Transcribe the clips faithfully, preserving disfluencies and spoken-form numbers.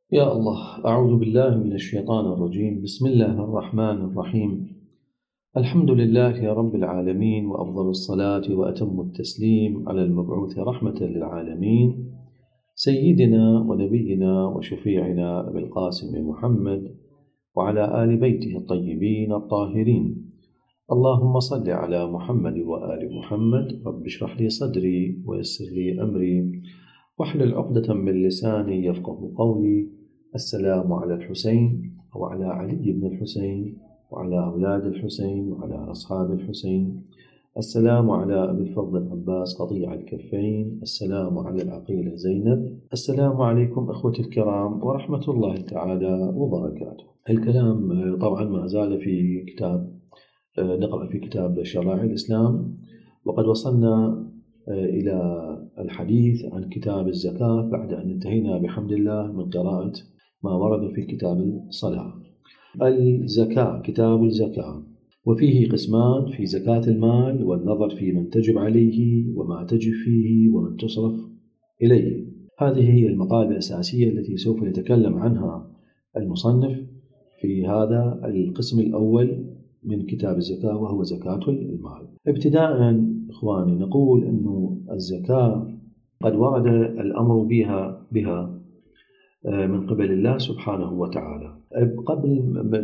يا الله، أعوذ بالله من الشيطان الرجيم. بسم الله الرحمن الرحيم. الحمد لله رب العالمين، وأفضل الصلاة وأتم التسليم على المبعوث رحمة للعالمين سيدنا ونبينا وشفيعنا أبي القاسم محمد وعلى آل بيته الطيبين الطاهرين. اللهم صل على محمد وآل محمد. رب اشرح لي صدري ويسر لي أمري واحلل عقدة من لساني يفقه قولي. السلام على الحسين وعلى علي بن الحسين وعلى أولاد الحسين وعلى أصحاب الحسين. السلام على أبي الفضل العباس قطيع الكفين. السلام على العقيلة زينب. السلام عليكم أخوتي الكرام ورحمة الله تعالى وبركاته. الكلام طبعا ما زال في كتاب نقرأ في كتاب شرائع الإسلام، وقد وصلنا إلى الحديث عن كتاب الزكاة بعد أن انتهينا بحمد الله من قراءة ما ورد في كتاب الصلاة. الزكاة، كتاب الزكاة، وفيه قسمان: في زكاة المال، والنظر في من تجب عليه وما تجب فيه ومن تصرف إليه. هذه هي المقالة الأساسية التي سوف يتكلم عنها المصنف في هذا القسم الأول من كتاب الزكاة، وهو زكاة المال. ابتداء إخواني، نقول أن الزكاة قد ورد الأمر بها بها من قبل الله سبحانه وتعالى. قبل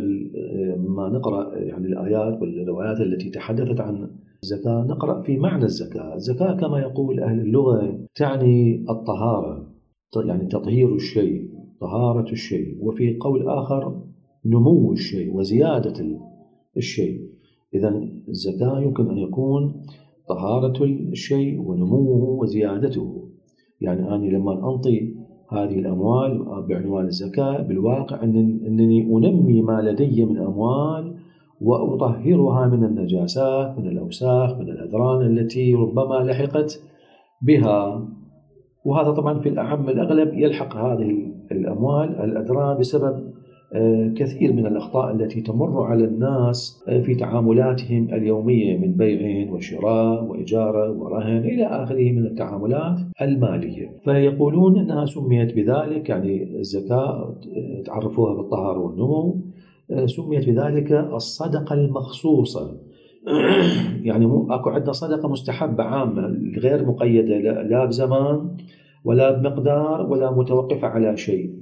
ما نقرأ يعني الآيات والروايات التي تحدثت عن الزكاة، نقرأ في معنى الزكاة. الزكاة كما يقول أهل اللغة تعني الطهارة، يعني تطهير الشيء، طهارة الشيء، وفي قول آخر نمو الشيء وزيادة الشيء. إذن الزكاة يمكن أن يكون طهارة الشيء ونموه وزيادته. يعني أنا لما أنطي هذه الأموال بعنوان الزكاة، بالواقع أنني أنمي ما لدي من أموال وأطهرها من النجاسات، من الأوساخ، من الأذران التي ربما لحقت بها. وهذا طبعا في الأعم الأغلب يلحق هذه الأموال الأذران بسبب كثير من الأخطاء التي تمر على الناس في تعاملاتهم اليومية من بيع وشراء وإجارة ورهن إلى آخره من التعاملات المالية. فيقولون أنها سميت بذلك، يعني الزكاة تعرفوها بالطهارة والنمو، سميت بذلك الصدقة المخصوصة. يعني مو أكو عندنا صدقة مستحبة عامة غير مقيدة لا بزمان ولا بمقدار ولا متوقفة على شيء،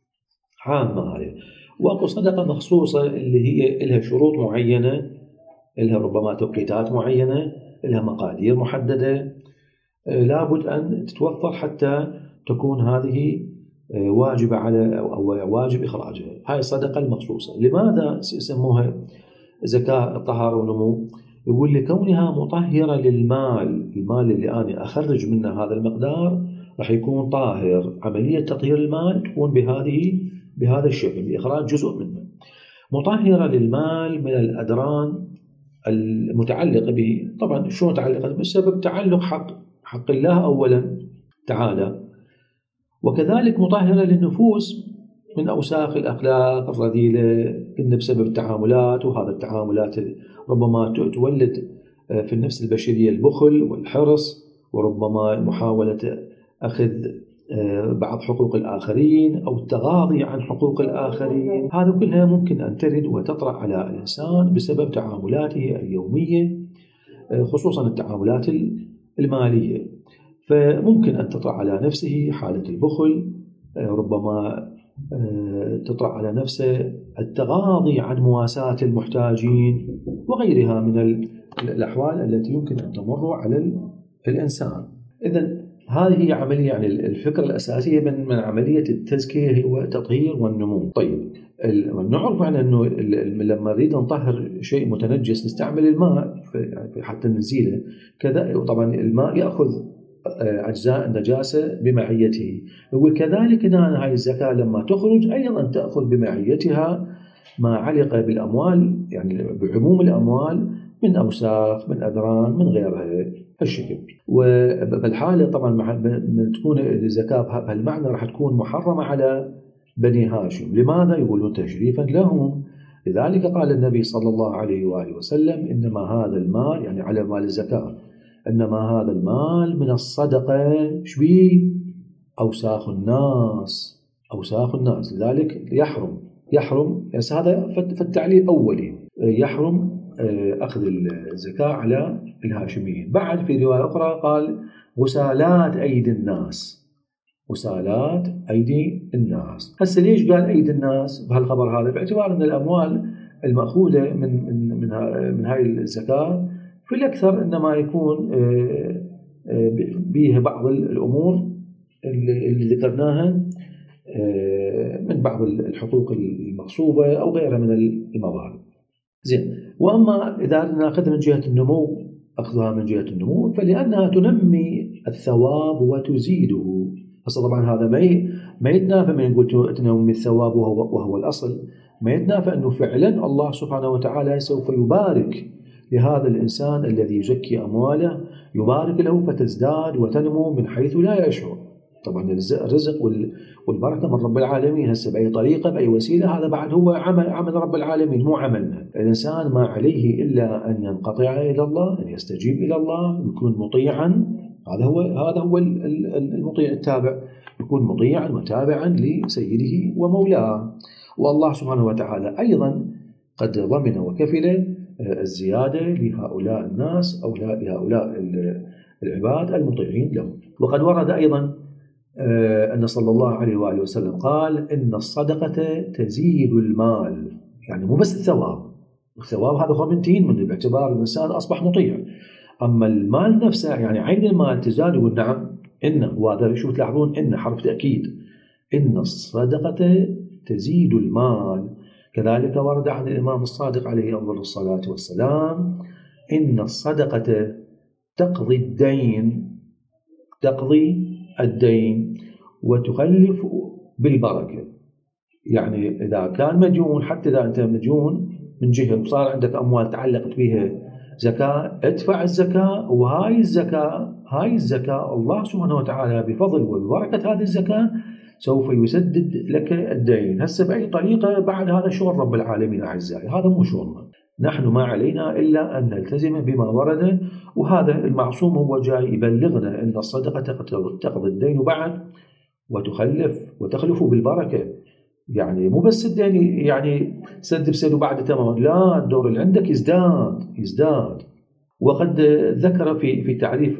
عامة هاي. وأكو صدقة مخصوصة اللي هي لها شروط معينة، لها ربما توقيتات معينة، لها مقادير محددة لابد أن تتوفر حتى تكون هذه واجبة على أو واجب إخراجها. هاي الصدقة المخصوصة. لماذا يسموها زكاة الطهارة والنمو؟ يقول لكونها مطهرة للمال، المال اللي أنا أخرج منه هذا المقدار راح يكون طاهر. عملية تطهير المال تكون بهذه بهذا الشكل، بإخراج جزء منه. مطهرة للمال من الأدران المتعلقة به. طبعا شو متعلقة؟ بسبب تعلق حق حق الله أولا تعالى، وكذلك مطهرة للنفوس من أوساخ الأخلاق الرذيلة إن بسبب التعاملات، وهذا التعاملات ربما تولد في النفس البشرية البخل والحرص، وربما محاولة أخذ بعض حقوق الآخرين أو التغاضي عن حقوق الآخرين. هذا كلها ممكن أن ترد وتطرأ على الإنسان بسبب تعاملاته اليومية، خصوصا التعاملات المالية. فممكن أن تطرأ على نفسه حالة البخل، ربما تطرأ على نفسه التغاضي عن مواساة المحتاجين وغيرها من الأحوال التي يمكن أن تمر على الإنسان. إذن هذه هي عملية، يعني الفكرة الأساسية من من عملية التزكية هو التطهير والنمو. طيب، نعرف عن أنه لما نريد نطهر شيء متنجس نستعمل الماء حتى نزيله. كذا طبعا الماء يأخذ أجزاء النجاسة بمعيته. يقول كذلك أن هذه الزكاة لما تخرج أيضا تأخذ بمعيتها ما علق بالأموال، يعني بعموم الأموال من أوساخ، من أذران، من غيرها هالشكل. وبالحالة طبعا تكون الزكاة بهالمعنى راح تكون محرمة على بني هاشم. لماذا؟ يقولون تشريفا لهم. لذلك قال النبي صلى الله عليه وآله وسلم إنما هذا المال، يعني على مال الزكاة، إنما هذا المال من الصدقة شبيه أوساخ الناس أوساخ الناس، لذلك يحرم يحرم هذا فالتعليل أولي يحرم أخذ الزكاة على الهاشميين. بعد في رواية أخرى قال وسالات أيدي الناس، وسالات أيدي الناس. هسه ليش قال أيدي الناس بهالخبر هذا؟ باعتبار أن الأموال المأخوذة من من من, من هاي الزكاة في الأكثر إنما يكون بها بعض الأمور اللي ذكرناها من بعض الحقوق المغصوبة أو غيرها من الموارد. زين. وأما إذا نأخذ من جهة النمو، أخذها من جهة النمو فلأنها تنمي الثواب وتزيده. هسه طبعا هذا ما ما يتنافى من نقول تنمي الثواب وهو, وهو الأصل، ما يتنافى أنه فعلا الله سبحانه وتعالى سوف يبارك لهذا الإنسان الذي يزكي أمواله، يبارك له فتزداد وتنمو من حيث لا يشعر. طبعا الرزق والبركة من رب العالمين، هسه بأي طريقة بأي وسيلة هذا بعد هو عمل عمل رب العالمين مو عملنا. الإنسان ما عليه إلا أن ينقطع إلى الله، أن يستجيب إلى الله، يكون مطيعا. هذا هو هذا هو المطيع التابع، يكون مطيعا وتابعا لسيده ومولاه. والله سبحانه وتعالى أيضا قد ضمن وكفل الزيادة لهؤلاء الناس أو لهؤلاء العباد المطيعين له. وقد ورد أيضا أن صلى الله عليه وآله وسلم قال إن الصدقة تزيد المال، يعني مو بس الثواب، الثواب هذا هو منتين منه باعتبار الإنسان أصبح مطيع، أما المال نفسه يعني عين المال تزاد. والنعم إن، وهذا شو تلاحظون إن حرف تأكيد، إن الصدقة تزيد المال. كذلك ورد عن الإمام الصادق عليه أفضل الصلاة والسلام إن الصدقة تقضي الدين تقضي الدين وتخلف بالبركة. يعني إذا كان مديون، حتى إذا أنت مديون من جهة وصار عندك أموال تعلقت بها زكاة، ادفع الزكاة، وهاي الزكاة هاي الزكاة الله سبحانه وتعالى بفضل وبركة هذه الزكاة سوف يسدد لك الدين. هسه بأي طريقة بعد هذا شغل رب العالمين أعزائي، هذا مو شغلنا. نحن ما علينا إلا أن نلتزم بما ورد، وهذا المعصوم هو جاي يبلغنا أن الصدقة تقضي الدين وبعد وتخلف وتخلف بالبركة. يعني مو بس الدين يعني سد بسد وبعد تمام، لا، الدور اللي عندك يزداد يزداد. وقد ذكر في في تعريف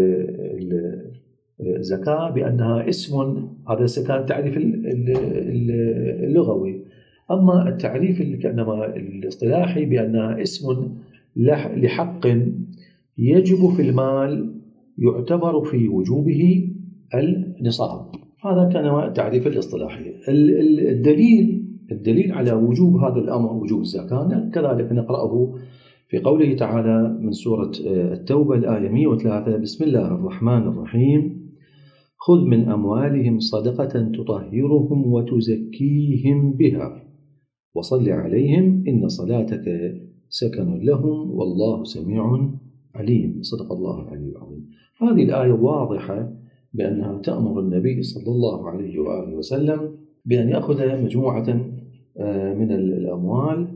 الزكاة بأنها اسم، هذا كان تعريف اللغوي. أما التعريف كأنما الاصطلاحي بأنها اسم لحق يجب في المال يعتبر في وجوبه النصاب. هذا كان التعريف الاصطلاحي. الدليل الدليل على وجوب هذا الأمر، وجوب الزكاة، كذلك نقرأه في قوله تعالى من سورة التوبة الآية مئة وثلاثة: بسم الله الرحمن الرحيم: خذ من أموالهم صدقة تطهرهم وتزكيهم بها وصل عليهم إن صلاتك سكن لهم والله سميع عليم. صدق الله العلي العظيم. هذه الآية واضحة بأنها تأمر النبي صلى الله عليه وآله وسلم بأن يأخذ مجموعة من الأموال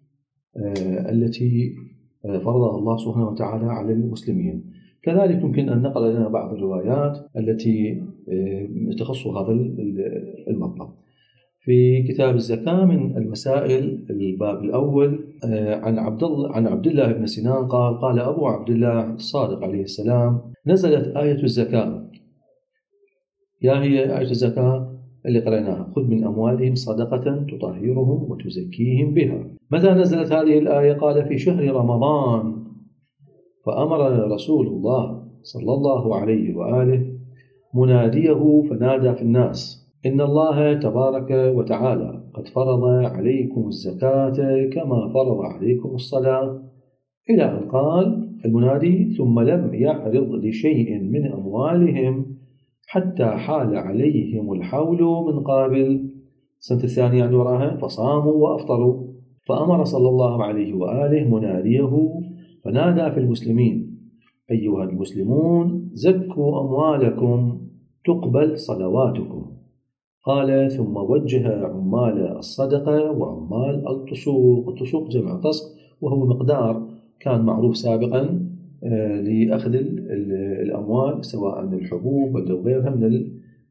التي فرضها الله سبحانه وتعالى على المسلمين. كذلك يمكن أن نقل لنا بعض الروايات التي تخص هذا المطلب. في كتاب الزكاة من المسائل الباب الأول عن عبد الله عن عبد الله بن سنان قال: قال أبو عبد الله الصادق عليه السلام: نزلت آية الزكاة. يا هي آية الزكاة اللي قرأناها: خذ من أموالهم صدقة تطهرهم وتزكيهم بها. متى نزلت هذه الآية؟ قال: في شهر رمضان. فأمر رسول الله صلى الله عليه وآله مناديه فنادى في الناس: إن الله تبارك وتعالى قد فرض عليكم الزكاة كما فرض عليكم الصلاة، إلى أن قال المنادي: ثم لم يعرض لشيء من أموالهم حتى حال عليهم الحول من قابل، السنة الثانية يعني وراها، فصاموا وأفطروا. فأمر صلى الله عليه وآله مناديه فنادى في المسلمين: أيها المسلمون زكوا أموالكم تقبل صلواتكم. قال: ثم وجه عمال الصدقة وعمال التسوق. التسوق جمع تسق، وهو مقدار كان معروف سابقا لأخذ الأموال سواء الحبوب أو غيرها من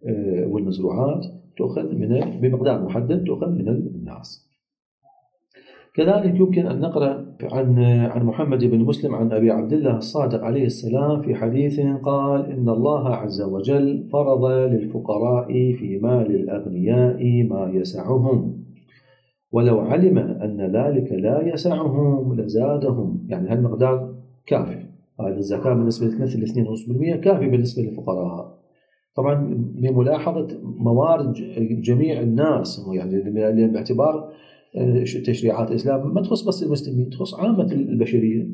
والمزروعات تؤخذ من بمقدار محدد تؤخذ من الناس. كذلك يمكن أن نقرأ عن عن محمد بن مسلم عن أبي عبد الله الصادق عليه السلام في حديث قال: إن الله عز وجل فرض للفقراء في مال الأغنياء ما يسعهم، ولو علم أن ذلك لا يسعهم لزادهم. يعني هالمقدار كافي، هذا الزكاة بالنسبة لمثل اثنين فاصلة خمسة بالمئة كافي بالنسبة للفقراء. طبعا بملاحظة موارد جميع الناس، يعني باعتبار تشريعات الإسلام ما تخص بس المسلمين، تخص عامة البشرية.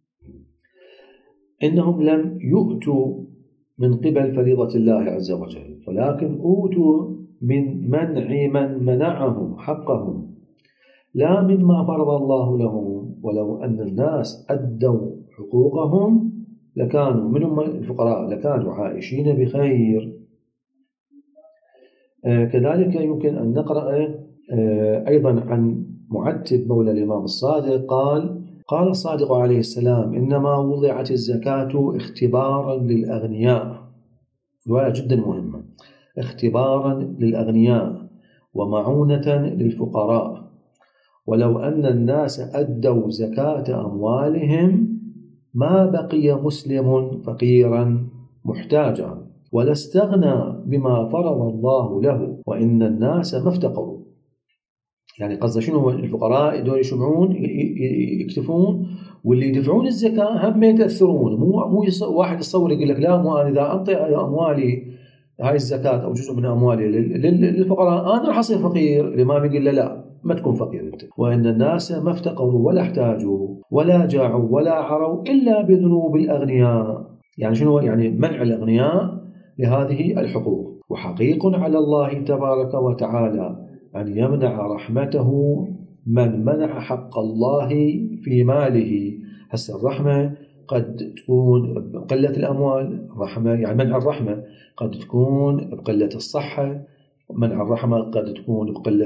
إنهم لم يؤتوا من قبل فريضة الله عز وجل، ولكن أوتوا من منع من منعهم حقهم، لا مما فرض الله لهم. ولو أن الناس أدوا حقوقهم لكانوا منهم الفقراء لكانوا عائشين بخير. آه كذلك يمكن أن نقرأ آه أيضا عن معتب مولى الإمام الصادق قال: قال الصادق عليه السلام: إنما وضعت الزكاة اختبارا للأغنياء. رواية جدا مهمة: اختبارا للأغنياء ومعونة للفقراء، ولو أن الناس أدوا زكاة أموالهم ما بقي مسلم فقيرا محتاجا ولا استغنى بما فرض الله له، وإن الناس ما افتقروا. يعني قصد شنو؟ الفقراء دول يشمعون يكتفون، واللي يدفعون الزكاة هم يتأثرون. مو مو واحد يتصور يقول لك لا، مو أنا إذا أنطي أموالي هاي الزكاة أو جزء من أموالي للفقراء أنا راح أصير فقير. الإمام يقول له لا، ما تكون فقير أنت. وإن الناس ما افتقروا ولا احتاجوا ولا جاعوا ولا عروا إلا بذنوب الأغنياء. يعني شنو؟ يعني منع الأغنياء لهذه الحقوق. وحقيق على الله تبارك وتعالى أن يمنع رحمته من منع حق الله في ماله. هسه الرحمة قد تكون بقلة الأموال، رحمة يعني منع الرحمة قد تكون بقلة الصحة، منع الرحمة قد تكون بقلة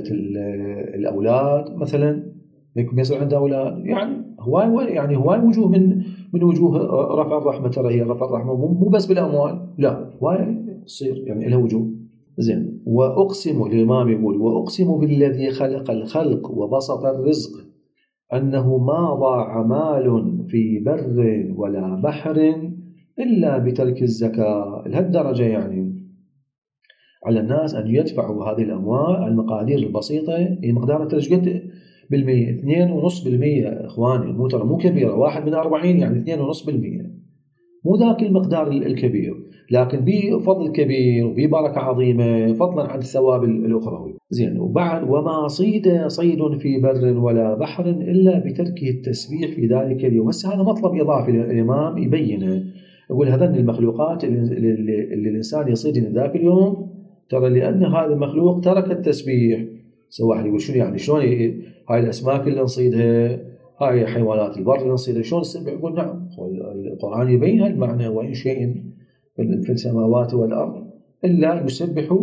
الأولاد مثلا، يكون يصير عنده أولاد. يعني هواي يعني هواي وجوه من من وجوه رفع الرحمة. ترى هي رفع الرحمة مو بس بالأموال، لا، هواي تصير يعني لها وجوه. زين. وأقسم، الإمام يقول: وأقسم بالذي خلق الخلق وبسط الرزق أنه ما ضاع مال في بر ولا بحر إلا بترك الزكاة. لهالدرجة يعني على الناس أن يدفعوا هذه الأموال. المقادير البسيطة هي مقدارها تشقد بالمية، اثنين ونص بالمية. إخواني مو ترى مو كبيرة، واحد من أربعين يعني اثنين ونص بالمية، مو ذاك المقدار الكبير، لكن بفضل كبير وببركة عظيمة فضلا عن الثواب الأخروي. زين. وبعد: وما صيد صيد في بر ولا بحر إلا بتركه التسبيح في ذلك اليوم. بس هذا مطلب إضافي الإمام يبينه، يقول هذين المخلوقات اللي, اللي الإنسان يصيدها ذاك اليوم، ترى لأن هذا المخلوق ترك التسبيح. سوى واحد يقول شنو يعني؟ شلون هاي الأسماك اللي نصيدها، هاي حيوانات البر اللي نصيدها، شلون نسبح؟ يقول نعم، القرآن يبين هالمعنى: وإن شيء في السماوات والأرض إلا يسبح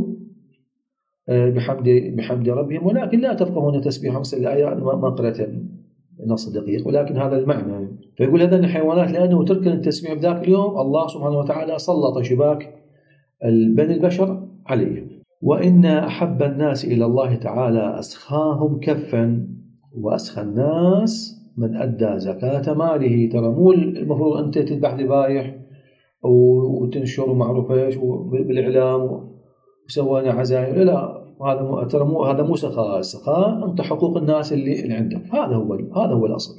بحمد بحمد ربهم ولكن لا تفقهون تسبيحهم. مثل الآية ما قرأتها نص دقيق، ولكن هذا المعنى. فيقول هذا الحيوانات لأنه ترك التسبيح بذاك اليوم الله سبحانه وتعالى سلط شباك بني البشر عليهم. وإن أحب الناس إلى الله تعالى أسخاهم كفا، وأسخى الناس من أدى زكاة ماله. ترى مو المفروض أنت تذبح ذبايح وتنشر معروف ايش بالإعلام وسوينا عزايم، لا، هذا ترى مو هذا مو سخاء. السخاء أنت حقوق الناس اللي, اللي عندك، هذا هو هذا هو الأصل.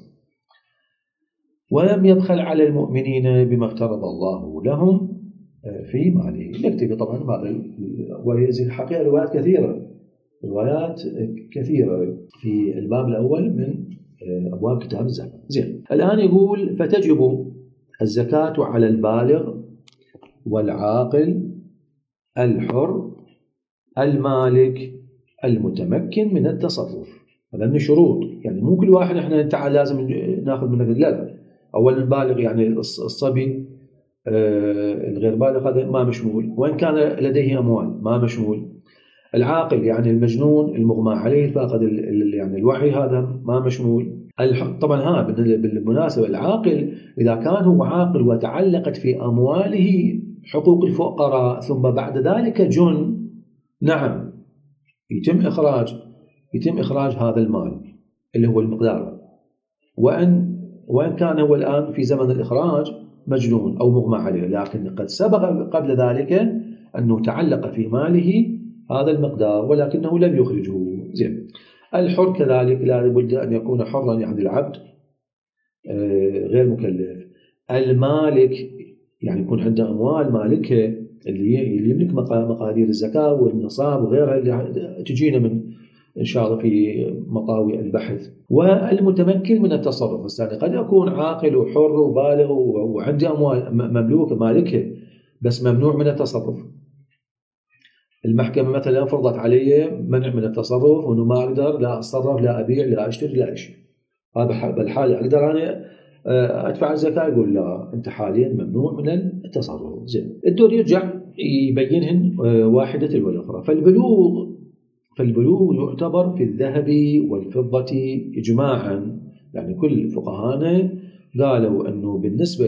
ولم يبخل على المؤمنين بما افترض الله لهم في ماله. نكتفي طبعا هذا، وهذه الحقيقة روايات كثيرة روايات كثيرة في الباب الأول من أبواب كتاب الزكاة. زين. الآن يقول: فتجب الزكاة على البالغ والعاقل الحر المالك المتمكن من التصرف. هذا من الشروط. يعني مو كل واحد احنا تعال لازم ناخذ منه، لا لا. أولا البالغ يعني الصبي، آه الغير بالغ هذا ما مشمول، وإن كان لديه أموال ما مشمول. العاقل يعني المجنون المغمى عليه فاقد يعني الوعي هذا ما مشمول. طبعا ها بالمناسبة العاقل إذا كان هو عاقل وتعلقت في أمواله حقوق الفقراء ثم بعد ذلك جن، نعم يتم إخراج يتم إخراج هذا المال اللي هو المقدار، وأن وإن كان هو الآن في زمن الإخراج مجنون أو مغمى عليه، لكن قد سبق قبل ذلك أنه تعلق في ماله هذا المقدار ولكنه لم يخرجه. زين. الحر كذلك لا بد أن يكون حرا، يعني العبد غير مكلف. المالك يعني يكون عنده أموال مالكه اللي يملك مقادير الزكاة والنصاب وغيرها اللي تجينا من إن شاء الله في مطاوي البحث. والمتمكن من التصرف، الثاني قد يكون عاقل وحر وبالغ وعنده أموال مملوكة مالكه بس ممنوع من التصرف. المحكمة مثلا فرضت علي منع من التصرف وأنه ما أقدر لا أتصرف لا أبيع لا أشتري لا أشي، هذا بالحالة أقدر أنا أدفع الزكاة؟ يقول لا أنت حاليا ممنوع من التصرف. زين. الدور يرجع يبينهن واحدة والأخرى. فالبلوغ فالبلوغ يعتبر في الذهب والفضة إجماعا، يعني كل فقهانا قالوا أنه بالنسبة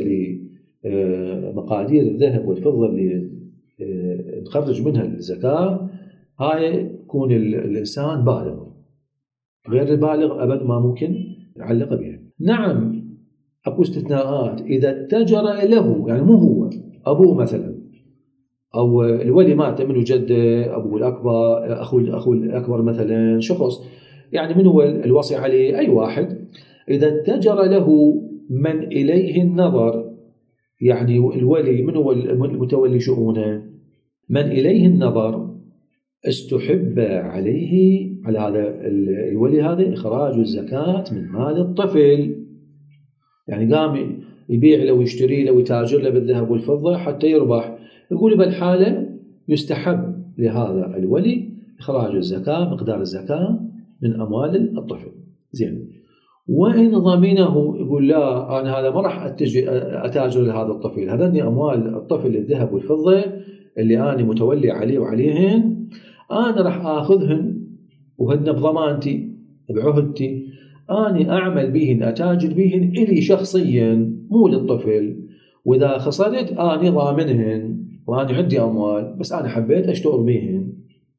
لمقادير الذهب والفضة اللي نخرج منها الزكاة هاي يكون الإنسان بالغ، غير البالغ أبد ما ممكن يعلق بها. نعم أكو استثناءات، إذا اتجر له يعني مو هو أبوه مثلا أو الولي مات منه جده أبوه الأكبر أخوه أخو الأكبر مثلا شخص، يعني من هو الوصي عليه؟ أي واحد. إذا اتجر له من إليه النظر، يعني الولي من هو المتولي شؤونه؟ من إليه النظر استحب عليه على هذا الولي هذا إخراج الزكاة من مال الطفل، يعني قام يبيع له ويشتري له ويتاجر له بالذهب والفضة حتى يربح، يقول بالحالة يستحب لهذا الولي إخراج الزكاة مقدار الزكاة من أموال الطفل. زين. وإن ضمنه يقول لا أنا هذا ما راح أتاجر لهذا الطفل، هذني أموال الطفل الذهب والفضة اللي أنا متولي عليه وعليهن أنا راح آخذهن وهن بضمانتي بعهدتي، أنا أعمل بهن أتاجر بهن إلي شخصيا مو للطفل، وإذا خسرت أنا ضامنهن وأنا عندي أموال بس أنا حبيت أشتغل بهن.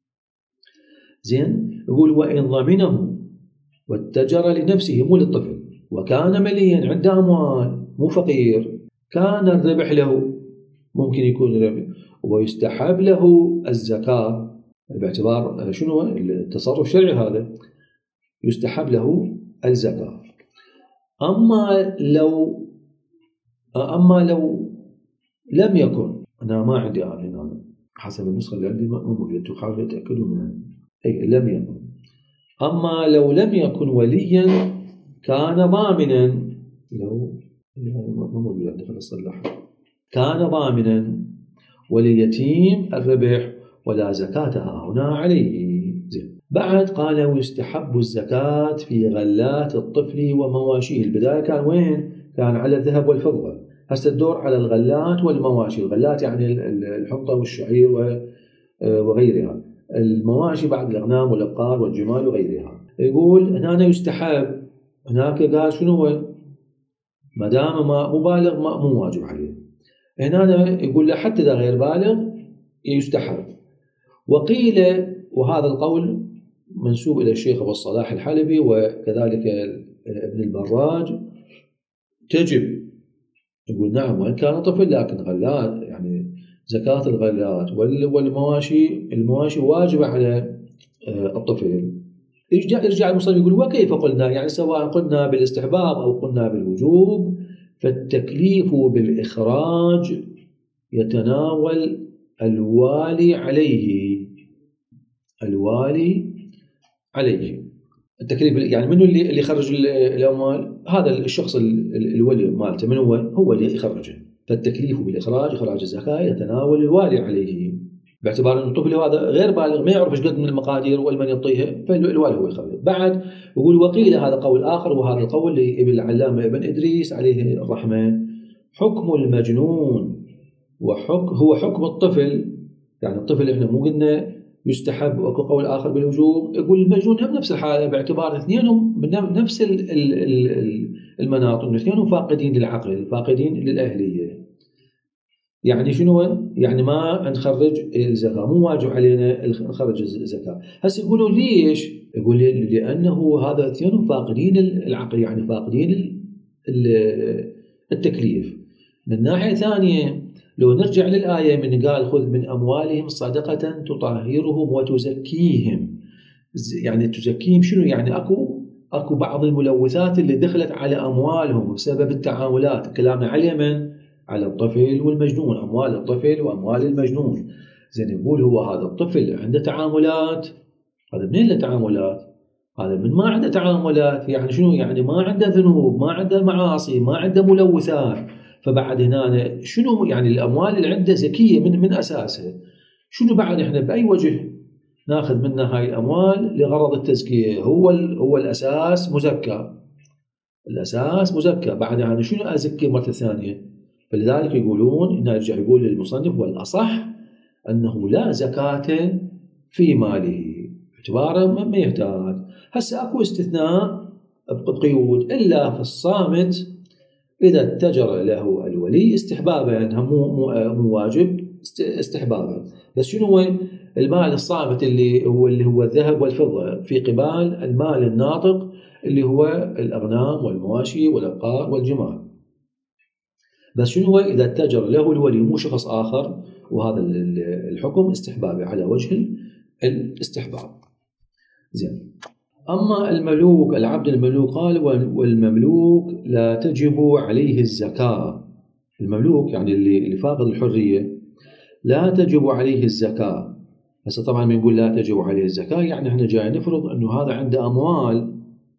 زين. يقول وإن ضمنه واتجر لنفسه مو للطفل وكان مليا عنده أموال مو فقير، كان الربح له، ممكن يكون الربح ويستحب له الزكاة باعتبار شنو التصرف الشرعي هذا، يستحب له الزكاة. أما لو أما لو لم يكن، أنا ما عندي أنا حسب النسخة اللي عندي ما موجود، حاولوا يتأكدوا منها. أي لم يكن. أما لو لم يكن وليا كان ضامنا، لو ما موجود عندي خلص صلح، كان ضامنا وليتيم الربح ولا زكاة هنا عليه. زين. بعد قال ويستحب الزكاة في غلات الطفل ومواشيه. البداية كان وين؟ كان على الذهب والفضة، هسه الدور على الغلات والمواشي. الغلات يعني الحنطة والشعير وغيرها، المواشي بعد الأغنام والأبقار والجمال وغيرها. يقول هنا يستحب، هناك قال شنو هو؟ ما دام ما مبالغ ما مو واجب عليه. هنا يقول له حتى إذا غير بالغ يستحب. وقيل، وهذا القول منسوب إلى الشيخ أبو الصلاح الحلبي وكذلك ابن البراج، تجب. يقول نعم وإن كان طفل، لكن غلات يعني زكاة الغلات والمواشي المواشي واجبة على الطفل. يرجع يرجع المصنف يقول وكيف قلنا، يعني سواء قلنا بالاستحباب أو قلنا بالوجوب، فالتكليف بالإخراج يتناول الوالي عليه الوالي عليه التكليف يعني منه اللي اللي يخرج الأموال، هذا الشخص الولي مالته من هو؟ هو اللي يخرجه. فالتكليف بالإخراج إخراج الزكاة يتناول الوالي عليه، باعتبار أن الطفل هذا غير بالغ ما يعرف ايش قد من المقادير والمن يعطيها، فالوالي هو يخرج. بعد يقول وقيل، هذا قول آخر، وهذا القول لابن العلامة ابن إدريس عليه الرحمة، حكم المجنون وحكم هو حكم الطفل، يعني الطفل احنا مو قلنا يستحب، وأكو قول آخر بالوجوب. يقول المجنون هم نفس الحالة باعتبار اثنينهم نفس المناط، اثنينهم فاقدين للعقل فاقدين للأهلية. يعني شنو؟ يعني ما نخرج الزكاة، مو واجب علينا نخرج الزكاة. هسه يقولوا ليش؟ يقول لأنه هذا اثنين فاقدين العقل، يعني فاقدين التكليف. من ناحية ثانية لو نرجع للآية من قال خذ من أموالهم صدقة تطهرهم وتزكيهم، يعني تزكيهم شنو؟ يعني أكو أكو بعض الملوثات اللي دخلت على أموالهم بسبب التعاملات. كلامنا على من؟ على الطفل والمجنون، أموال الطفل وأموال المجنون. زين يقول هو هذا الطفل عنده تعاملات، هذا منين له تعاملات؟ هذا من ما عنده تعاملات، يعني شنو؟ يعني ما عنده ذنوب، ما عنده معاصي، ما عنده ملوثات. فبعد هنا شنو؟ يعني الأموال اللي عنده زكية من من أساسها. شنو بعد إحنا بأي وجه ناخذ منها هاي الأموال لغرض التزكية؟ هو هو الأساس مزكى، الأساس مزكى. بعد يعني شنو أزكي مرة ثانية؟ فلذلك يقولون، إنه يرجع يقول للمصنف والأصح أنه لا زكاة في ماله، اعتباره ما يحتاج. هسه أكو استثناء بقيود، إلا في الصامت إذا اتجر له الولي استحبابا، يعني مو مو واجب، استحبابا. بس شنو هو المال الصامت؟ اللي هو اللي هو الذهب والفضة في قبال المال الناطق اللي هو الأغنام والمواشي والأبقار والجمال. بس شنو هو؟ إذا اتجر له الولي مو شخص آخر، وهذا الحكم استحبابي على وجه الاستحباب. زين. أما المملوك، العبد المملوك، قال والمملوك لا تجب عليه الزكاة. المملوك يعني اللي اللي فاقد الحرية لا تجب عليه الزكاة. هسه طبعا بنقول لا تجب عليه الزكاة، يعني احنا جاي نفرض انه هذا عنده اموال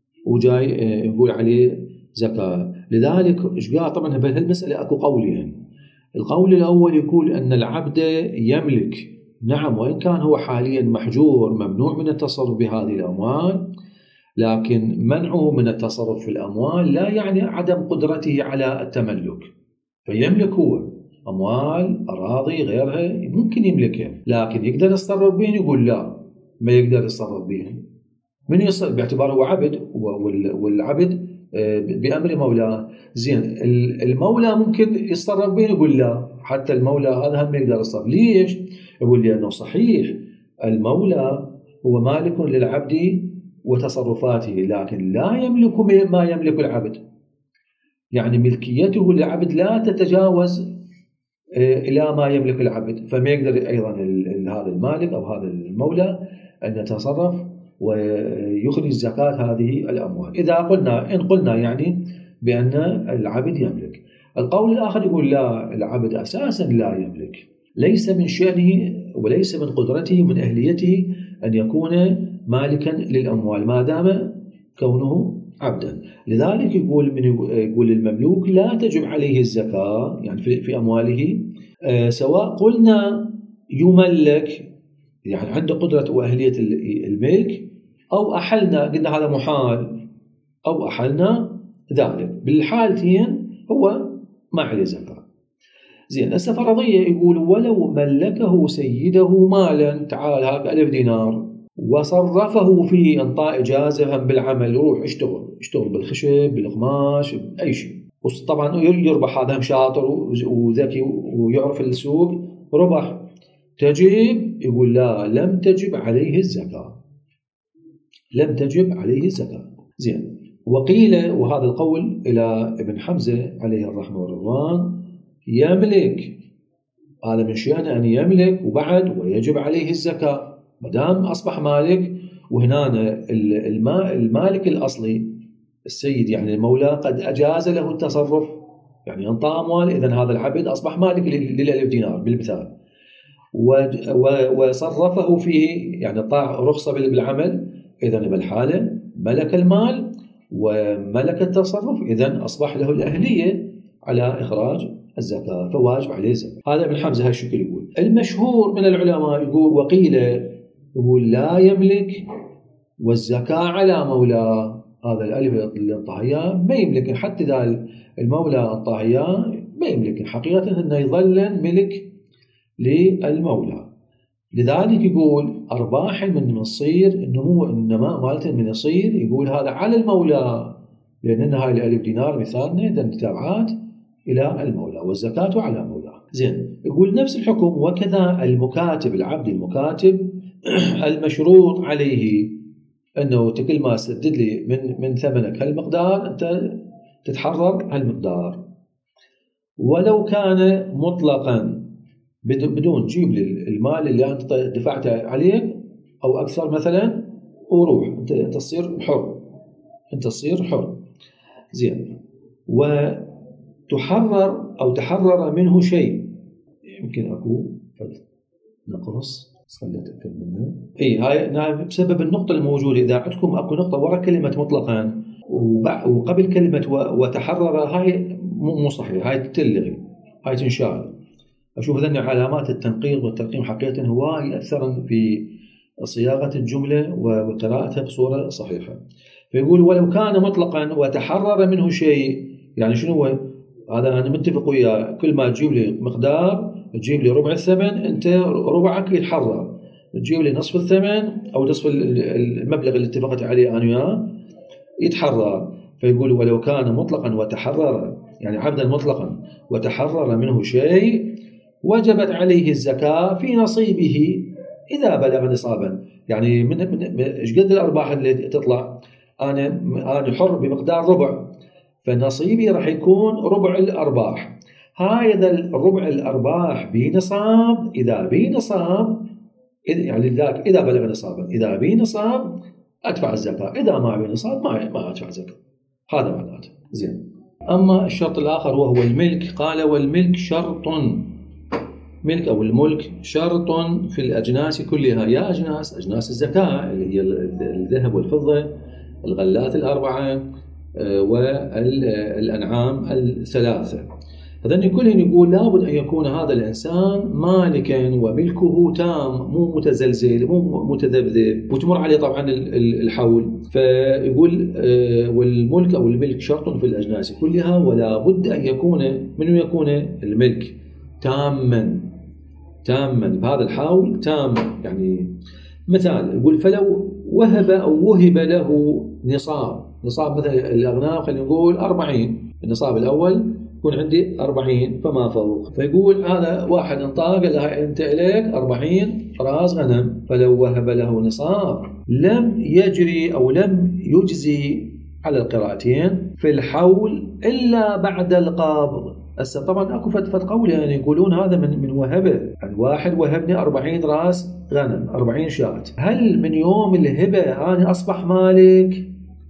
وجاي نقول عليه زكاة. لذلك ايش قال؟ طبعا بهالمسألة اكو قولين. القول الاول يقول ان العبد يملك، نعم، وان كان هو حاليا محجور ممنوع من التصرف بهذه الاموال، لكن منعه من التصرف في الاموال لا يعني عدم قدرته على التملك. فيملك هو أموال، أراضي، غيرها ممكن يملكها، لكن يقدر يتصرف بهن؟ يقول لا، ما يقدر يتصرف بهن. من يصل باعتباره هو عبد، والعبد بأمر مولاه. زين، المولى ممكن يتصرف بهن؟ يقول لا، حتى المولى هذا هم يقدر يتصرف. ليش؟ يقول لأنه صحيح المولى هو مالك للعبد وتصرفاته، لكن لا يملك ما يملك العبد. يعني ملكيته للعبد لا تتجاوز إلى ما يملك العبد، فما يقدر أيضا هذا المالك أو هذا المولى أن يتصرف ويخرج زكاة هذه الأموال. إذا قلنا إن قلنا يعني بأن العبد يملك. القول الآخر يقول لا، العبد أساسا لا يملك، ليس من شأنه وليس من قدرته من أهليته أن يكون مالكا للأموال ما دام كونه عبدا. لذلك يقول من يقول المملوك لا تجب عليه الزكاة، يعني في, في أمواله، آه سواء قلنا يملك يعني عنده قدرة وأهلية الملك، أو أحلنا قلنا هذا محال، أو أحلنا ذلك، بالحالتين هو ما عليه زكاة. زين. هسه فرضية يقول ولو ملكه سيده مالا، تعال هاك ألف دينار وصرفه في انطاء إجازة هم بالعمل، يروح يشتغل يشتغل بالخشب بالقماش بأي شيء، وطبعا يربح، هذا هم شاطر وذكي ويعرف السوق، ربح، تجب؟ يقول لا، لم تجب عليه الزكاة، لم تجب عليه الزكاة. زين. وقيل، وهذا القول إلى ابن حمزة عليه الرحمة والرضوان، يملك، هذا من شأنه أن يملك وبعد ويجب عليه الزكاة ما دام أصبح مالك. وهنا المالك الأصلي السيد يعني المولى قد أجاز له التصرف، يعني أنطى أموال، إذن هذا العبد أصبح مالك للألف دينار بالمثال، وصرفه فيه يعني طاع رخصة بالعمل، إذن بالحالة ملك المال وملك التصرف، إذن أصبح له الأهلية على إخراج الزكاة، فواجب عليه الزكاة. هذا ابن حمزة هالشكل يقول. المشهور من العلماء يقول وقيل يقول لا يملك والزكاة على مولاه، هذا الألف اللي انطاه إياه ما يملك، حتى إذا المولى انطاه إياه ما يملك، حقيقة أنه يظل ملك للمولى. لذلك يقول أرباح من يصير النمو النماء مالته من يصير، يقول هذا على المولى، لأن هاي الألف دينار مثالنا إذا تبعات إلى المولى، والزكاة على مولاه. زين، يقول نفس الحكم وكذا المكاتب، العبد المكاتب المشروط عليه أنه كل ما سدد لي من من ثمنك هالمقدار أنت تتحرر هالمقدار، ولو كان مطلقا بدون جيب لي المال اللي أنت دفعته عليك أو أكثر مثلا وروح أنت أنت تصير حر، أنت تصير حر. زين، وتحرر أو تحرر منه شيء، يمكن أكو نقص بس خليني أتأكد منه. إيه، هاي نعم بسبب النقطة الموجودة. إذا عندكم أكو نقطة وراء كلمة مطلقا وقبل كلمة وتحرر، هاي مو صحيح، هاي تلغي، هاي تنشال. أشوف ذني علامات التنقيط والترقيم حقيقة هو يأثر في صياغة الجملة وقراءتها بصورة صحيحة. فيقول ولو كان مطلقا وتحرر منه شيء، يعني شنو هو هذا؟ أنا متفق وياه كل ما تجيب لي مقدار تجيب لي ربع الثمن، أنت ربعك يتحرر، تجيب لي نصف الثمن أو نصف المبلغ اللي اتفقت عليه أنا وياه يتحرر. فيقول ولو كان مطلقا وتحرر، يعني عبدا مطلقا وتحرر منه شيء وجبت عليه الزكاة في نصيبه إذا بلغ نصابا. يعني من من ايش قد الأرباح اللي تطلع؟ أنا أنا حر بمقدار ربع، فنصيبي راح يكون ربع الأرباح. هذا الربع الأرباح بنصاب، إذا بنصاب يعني ذاك إذا بلغ نصابا، إذا بنصاب أدفع الزكاة، إذا ما بنصاب ما ما أدفع الزكاة. هذا معناته. زين، أما الشرط الآخر وهو الملك، قال والملك شرط، ملك أو الملك شرط في الأجناس كلها. يا أجناس، أجناس الزكاة اللي هي الذهب والفضة، الغلات الأربعة والأنعام الثلاثة، هذين كلهم يقول لابد أن يكون هذا الإنسان مالكا وملكه تام، مو متزلزل مو متذبذب وتمر عليه طبعا الحول. فيقول والملك أو الملك شرط في الأجناس كلها، ولا بد أن يكون منه يكون الملك تاما تاما بهذا الحول تاما. يعني مثال يقول فلو وهب أو وهب له نصاب، نصاب مثلا الأغنام خلينا نقول أربعين، النصاب الأول يكون عندي أربعين فما فوق، فيقول هذا واحد انطاق له أنت إليك أربعين رأس غنم، فلو وهب له نصاب لم يجري أو لم يجزي على القراءتين في الحول إلا بعد القبض. هسه طبعا اكو فتفت قول يعني يقولون هذا من من وهبه، يعني واحد وهبني أربعين راس غنم أربعين شاة، هل من يوم الهبه انا اصبح مالك؟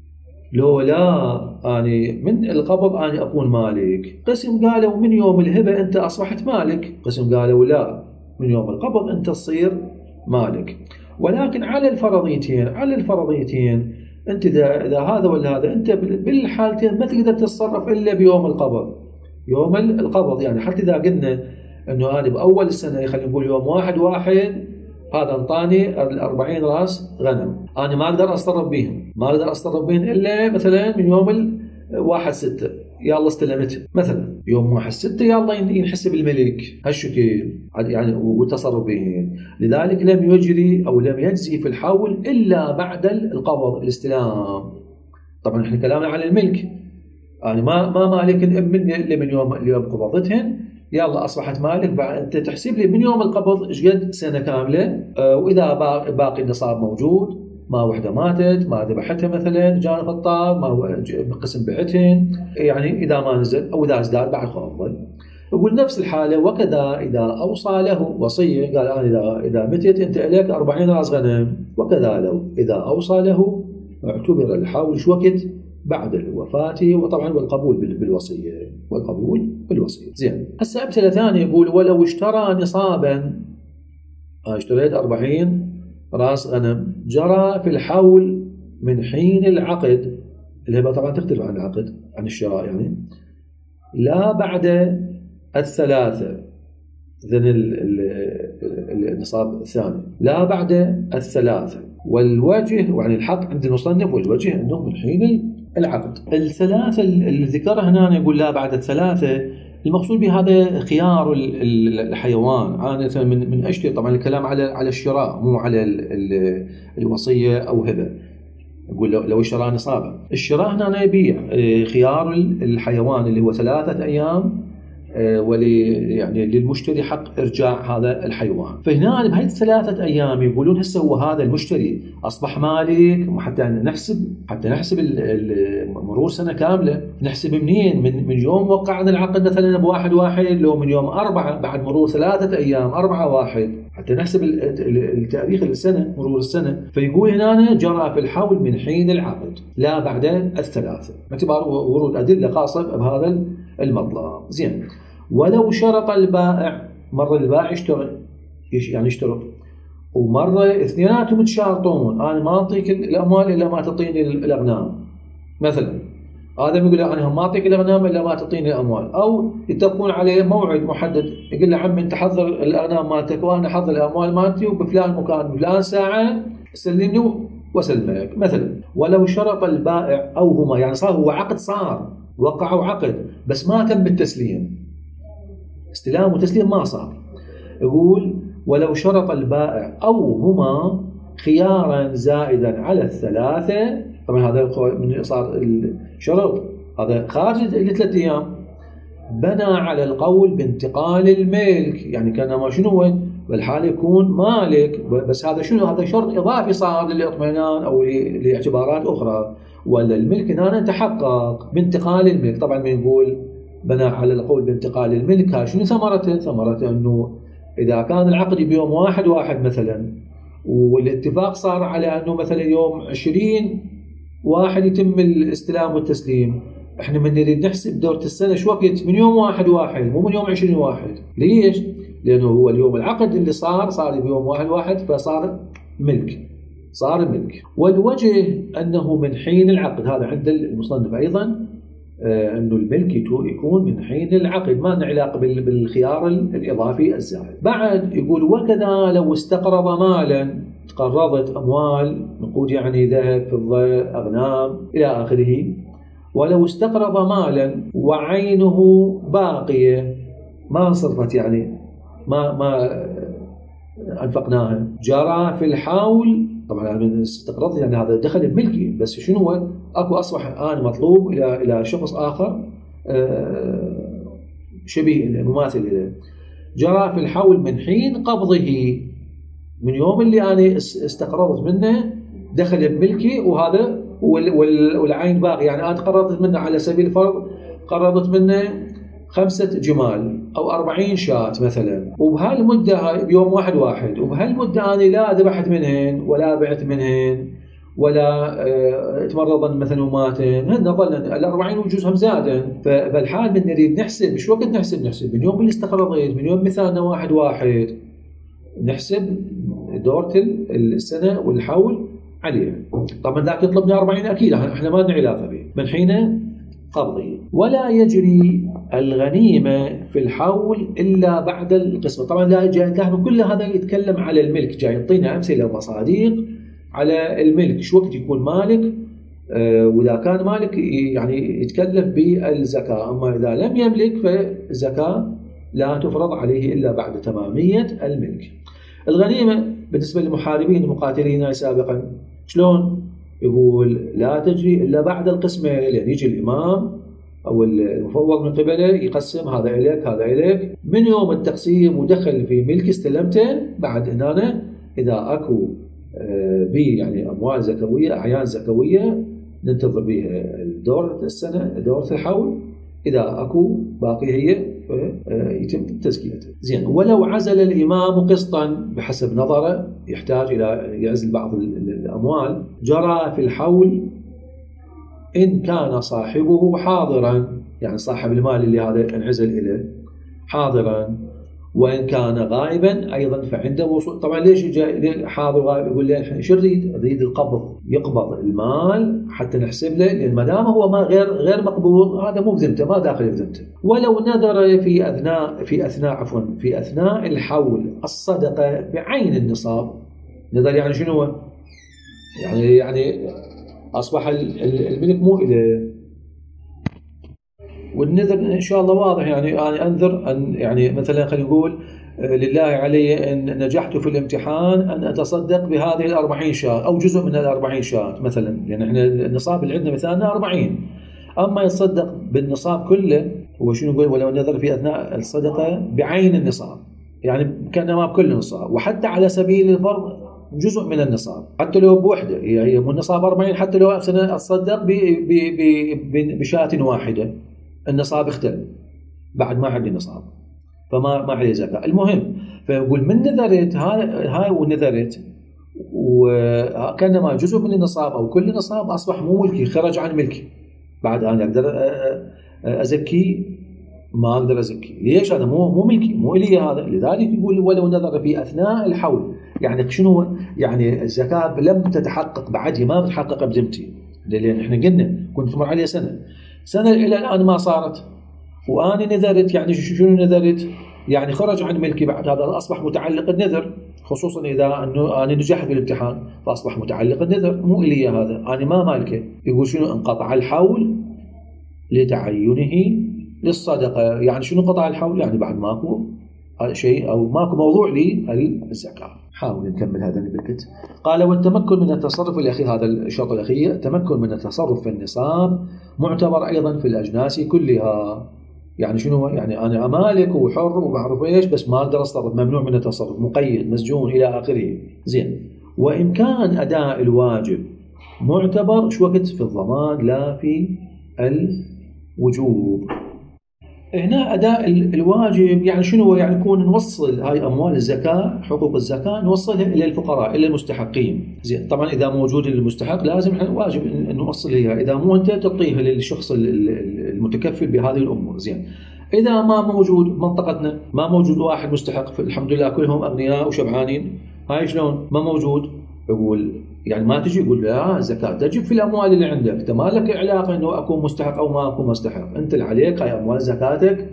لو لا، اني من القبض اني اكون مالك. قسم قالوا من يوم الهبه انت اصبحت مالك، قسم قالوا لا، من يوم القبض انت تصير مالك. ولكن على الفرضيتين، على الفرضيتين انت اذا اذا هذا ولا هذا، انت بالحالتين ما تقدر تتصرف الا بيوم القبض، يوم القبض. يعني حتى إذا قلنا أنه أنا بأول السنة خلينا نقول يوم واحد واحد هذا انطاني الأربعين رأس غنم، أنا ما أقدر أصرف بهم، ما أقدر أصرف بهم إلا مثلا من يوم واحد ستة يلا استلمت، مثلا يوم واحد ستة يلا ينحسب الملك هالشكل يعني والتصرف بهم. لذلك لم يجري أو لم يجزي في الحول إلا بعد القبض الاستلام. طبعا احنا كلامنا على الملك، يعني ما ما مالك من اللي من يوم اليوم قبضتهن يلا اصبحت مالك، بعد انت تحسب لي من يوم القبض ايش قد سنه كامله، آه واذا باقي النصاب موجود، ما وحده ماتت ما ذبحتها مثلا جاء فطار ما قسم بعتهن، يعني اذا ما نزل او اذا ازداد بعد افضل. يقول نفس الحاله وكذا اذا اوصى له وصيه، قال انا اذا اذا متت انت اليك أربعين راس غنم، وكذا لو اذا اوصى له اعتبر الحول شو وقت؟ بعد الوفاة، وطبعا والقبول بالوصية، والقبول بالوصية. زين، هسه أمثلة ثانية يقول ولو اشترى نصابا، اشتريت أربعين راس غنم، جرى في الحول من حين العقد، الهبة طبعا تختلف عن العقد عن الشراء يعني، لا بعد الثلاثة، ذن النصاب الثاني لا بعد الثلاثة، والوجه يعني الحق عند المصنف والوجه أنه من حين العقد. الثلاثة اللي ذكرها هنا يقول لا بعد الثلاثة، المقصود بهذا خيار الحيوان عادة من من أشتري، طبعا الكلام على على الشراء مو على الوصية أو هبة. يقول لو اشترى نصابا، الشراء هنا يبيع خيار الحيوان اللي هو ثلاثة أيام ولي يعني للمشتري حق إرجاع هذا الحيوان. فهنا بهي الثلاثة أيام يقولون هسه هو هذا المشتري أصبح مالك، حتى نحسب حتى نحسب مرور سنة كاملة، نحسب منين؟ من من يوم وقعنا العقد مثلا بواحد واحد، لو من يوم أربعة بعد مرور ثلاثة أيام أربعة واحد، حتى نحسب التاريخ السنة مرور السنة. فيقول هنا جرى في الحول من حين العقد لا بعد الثلاثة، باعتبار ورود أدلة خاصة بهذا المطلب. زين، ولو شرط البائع، مرة البائع يشترط يعني يشترط ومرة اثنيناتهم متشارطون، أنا ما أعطيك الأموال إلا ما تعطيني الأغنام مثلا، هذا يقول أنا ما أعطيك الأغنام إلا ما تعطيني الأموال، أو يتفقون عليه موعد محدد، يقول له عم أنت حضر الأغنام مالتك وأنا حضر الأموال مالتي وبفلان مكان بفلان ساعة سلمني وسلمك مثلا. ولو شرط البائع أو هما، يعني صار هو عقد، صار وقعوا عقد بس ما تم التسليم، استلام وتسليم ما صار. يقول ولو شرط البائع أو هما خيارا زائدا على الثلاثة، طبعا هذا من صار الشرط هذا خارج الثلاث أيام، بنى على القول بانتقال الملك، يعني كان ما شنو بالحال يكون مالك، بس هذا شنو؟ هذا شرط إضافي صار للإطمئنان أو لاعتبارات أخرى، ولا الملك هنا تحقق بانتقال الملك. طبعا من يقول بنى على القول بانتقال الملك، ها شنو ثمرته؟ ثمرته أنه إذا كان العقد بيوم واحد واحد مثلا، والاتفاق صار على أنه مثلا يوم عشرين واحد يتم الاستلام والتسليم، احنا من نريد نحسب دورة السنة شو وقت؟ من يوم واحد واحد مو من يوم عشرين واحد. ليش؟ لأنه هو اليوم العقد اللي صار صار بيوم واحد واحد، فصار ملك، صار ملك. والوجه أنه من حين العقد، هذا عند المصنف أيضا آه أنه الملك يكون من حين العقد، ما له علاقة بالخيار الإضافي الزائد. بعد يقول وكذا لو استقرض مالا، تقرضت أموال نقود يعني ذهب فضة أغنام إلى آخره، ولو استقرض مالا وعينه باقية ما انصرفت، يعني ما ما أنفقناها، جرى في الحول. طبعا من استقرضت يعني هذا دخل بملكي، بس شنو هو؟ اكو اصبح الان مطلوب الى الى شخص اخر شبيه مماثل له. جرى في الحول من حين قبضه، من يوم اللي انا استقرضت منه دخل بملكي، وهذا والعين باقي، يعني انا قرضت منه على سبيل الفرض قرضت منه خمسة جمال أو أربعين شاة مثلا، وبهالمدة بيوم واحد واحد، وبهالمدة أنا لا ذبحت منهن ولا بعت منهن ولا اه تمرضن مثلا وماتن، هن ظلن الأربعين وجوزهم زادن. فبالحال من نريد نحسب شو وقت نحسب؟ نحسب من يوم اللي استقرضت، من يوم مثالنا واحد واحد نحسب دورة السنة والحول عليها. طبعا ذاك يطلبنا أربعين أكيد احنا ما لنا علاقة به، من حين قبضه. ولا يجري الغنيمة في الحول إلا بعد القسمة. طبعا لا جاي تلاحظوا كل هذا يتكلم على الملك، جاي يعطينا أمثلة ومصادق على الملك، شو وقت يكون مالك، آه وإذا كان مالك يعني يتكلف بالزكاة، أما إذا لم يملك فالزكاة لا تفرض عليه إلا بعد تمامية الملك. الغنيمة بالنسبة للمحاربين المقاتلين سابقا شلون؟ يقول لا تجري إلا بعد القسمة، لأن يجي الإمام أو المفوض من قبله يقسم هذا إليك هذا إليك، من يوم التقسيم ودخل في ملك استلمته، بعد هنا إذا أكو بي يعني أموال زكوية أعيان زكوية ننتظر بها دورة السنة دورة الحول، إذا أكو باقي هي يتم تزكيته. زين، ولو عزل الإمام قسطا بحسب نظره، يحتاج إلى يعزل بعض الأموال، جرى في الحول إن كان صاحبه حاضرا، يعني صاحب المال اللي هذا انعزل إليه حاضرا، وإن كان غائبا أيضا فعنده وصول. طبعا ليش جاء حاضر غائب؟ يقول لي شو نريد؟ نريد القبض، يقبض المال حتى نحسب له، لأن ما دام هو ما غير غير مقبوض هذا مو بذمته، ما داخل بذمته. ولو نذر في أثناء في أثناء عفوا في أثناء الحول الصدقة بعين النصاب، نذر يعني شنو؟ يعني يعني أصبح الملك مو إليه، والنذر إن شاء الله واضح، يعني أنا أنذر أن يعني مثلا خلينا نقول لله علي إن نجحت في الامتحان أن أتصدق بهذه الأربعين شاة أو جزء من الأربعين شاة مثلا، لأن يعني إحنا النصاب اللي عندنا مثلا أربعين، أما يتصدق بالنصاب كله هو شنو يقول؟ ولو نذر في أثناء الصدقة بعين النصاب، يعني كأنما بكل النصاب، وحتى على سبيل الفرض جزء من النصاب، حتى لو بوحدة، هي من النصاب أربعين، حتى لو أنا أتصدق بشاة واحدة النصاب اختل، بعد ما عندي نصاب فما ما عليه زكاة. المهم فيقول من نذرت هاي هاي ونذرت وكانما جزء من النصاب او كل النصاب اصبح مو ملكي، خرج عن ملكي، بعد انا اقدر ازكي؟ ما اقدر ازكي. ليش؟ هذا مو مو ملكي، مو الي هذا. لذلك يقول ولو نذر في اثناء الحول، يعني شنو؟ يعني الزكاه لم تتحقق بعد، ما بتحقق بذمتي، لان احنا قلنا كنت تمر علي سنه سنه الى الان ما صارت، وأنا نذرت، يعني شنو نذرت؟ يعني خرج عن ملكي، بعد هذا أصبح متعلق النذر، خصوصا إذا أنه أنا نجحت بالامتحان فأصبح متعلق النذر، مو إلي هذا، أنا ما مالكه. يقول شنو؟ انقطع الحول لتعينه للصدقة. يعني شنو قطع الحول؟ يعني بعد ماكو شيء أو ماكو موضوع للزكاة. حاول نكمل هذا بالكت. قال والتمكن من التصرف الأخير، هذا الشرط الأخير، التمكن من التصرف في النصاب معتبر أيضا في الأجناس كلها. يعني شنو؟ يعني أنا أمالك وحر ومعروف إيش، بس ما أقدر أتصرف، ممنوع من التصرف، مقيد، مسجون إلى آخره. زين. وإمكان أداء الواجب معتبر شو وقت؟ في الضمان لا في الوجوب. هنا أداء الواجب يعني شنو؟ يعني يكون نوصل هاي أموال الزكاة، حقوق الزكاة، نوصلها إلى الفقراء، إلى المستحقين. زين. طبعا إذا موجود المستحق لازم واجب أن نوصل إياها، إذا مو أنت تعطيها للشخص المتكفل بهذه الأمور. زين. إذا ما موجود منطقتنا، ما موجود واحد مستحق، الحمد لله كلهم أغنياء وشبعانين، هاي شلون؟ ما موجود. يقول يعني ما تجي يقول لا الزكاة تجب في الأموال اللي عندك، أنت ما لك علاقة إنه أكون مستحق أو ما أكون مستحق، أنت اللي عليك هاي أموال زكاتك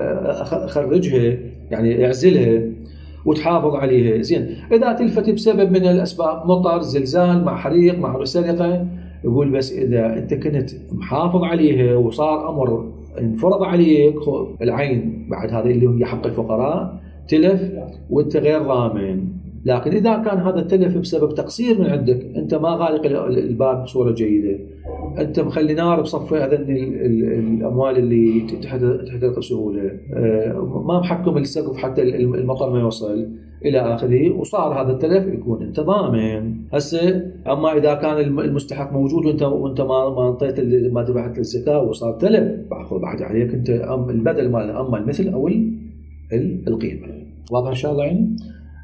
خرجها، يعني اعزلها وتحافظ عليها. زين. إذا تلفت بسبب من الأسباب، مطر، زلزال، مع حريق، مع سرقة، يقول بس إذا أنت كنت محافظ عليها وصار أمر انفرض عليك العين، بعد هذا اللي هي حق الفقراء، تلف وأنت غير ضامن. لكن إذا كان هذا التلف بسبب تقصير من عندك، أنت ما غالق الباب بصورة جيدة، أنت مخلي نار بصفي هذا الأموال اللي تحترق بسهولة، ما محكم السقف حتى المطر ما يوصل إلى آخره، وصار هذا التلف، يكون أنت ضامن. هسه أما إذا كان المستحق موجود وأنت وأنت ما ما أعطيت ما دفعت الزكاة وصار تلف، بعد عليك أنت البدل مال، أما المثل أو القيمة. واضح إن شاء الله يعني؟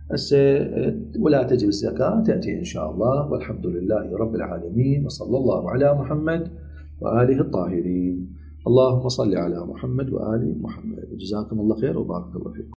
ولا تجب الزكاة تأتي إن شاء الله. والحمد لله رب العالمين، وصلى الله على محمد وآله الطاهرين. اللهم صل على محمد وآل محمد. جزاكم الله خير وبارك الله فيكم.